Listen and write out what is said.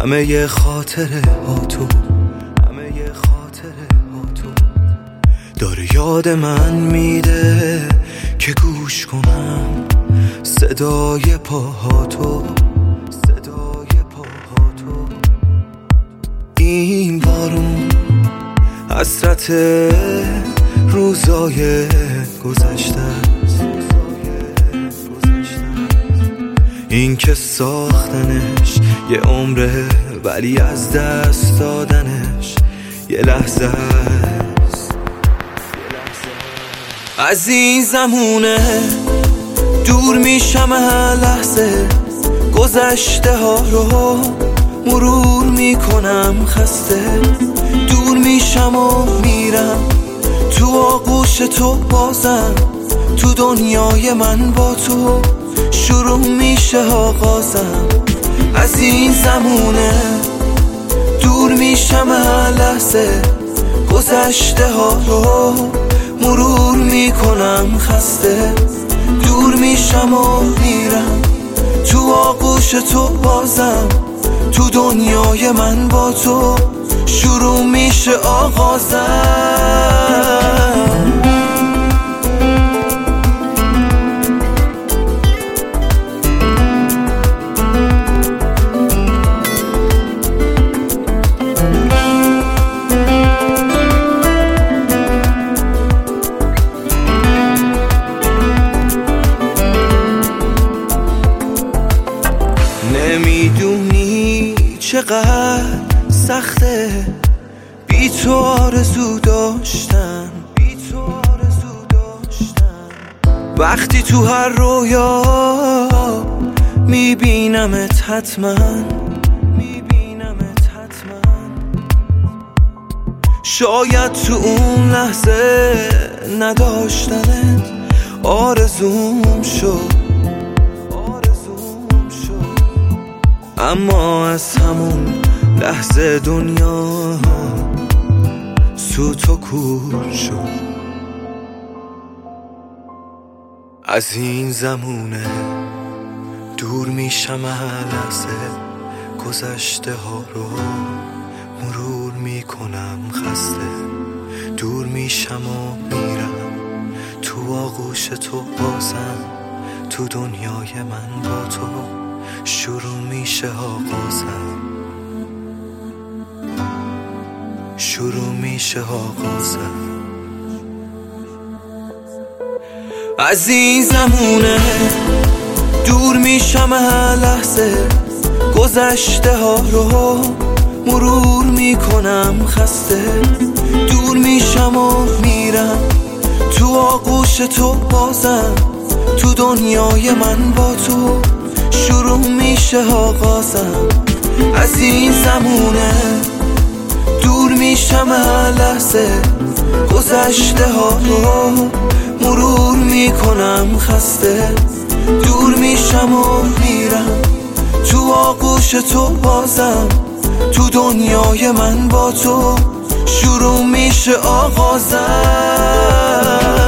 همه خاطره ها تو داره یاد من میده که گوش کنم صدای پاها تو. این بارون حسرت روزای گذشته است، این که ساختنش یه عمره ولی از دست دادنش یه لحظه است. از این زمونه دور میشم هر لحظه، گذشته ها رو مرور میکنم خسته. دور میشم و میرم تو آغوش تو، بازم تو دنیای من با تو شروع میشه آغازم. از این زمونه دور میشم هر لحظه، گذشته ها رو مرور میکنم خسته. دور میشم و میرم تو آغوش تو، بازم تو دنیای من با تو شروع میشه آغازم. نمیدونی چقدر سخته بی تو آرزو داشتن، وقتی تو هر رویا میبینمت حتما. شاید تو اون لحظه نداشتنت آرزوم شد، اما از همون لحظه دنیا سوت و کور شد. از این زمونه دور میشم هر لحظه، گذشته ها رو مرور میکنم خسته. دور میشم و میرم تو آغوش تو، بازم تو دنیای من با تو شروع میشه آغازم. شروع میشه آغازم. از این زمونه دور میشم هر لحظه، گذشته ها رو مرور میکنم خسته. دور میشم و میرم تو آغوش تو، بازم تو دنیای من با تو شروع میشه آغازم. از این زمونه دور میشم هر لحظه، گذشته ها رو مرور میکنم خسته. دور میشم و میرم تو آغوش تو، بازم تو دنیای من با تو شروع میشه آغازم.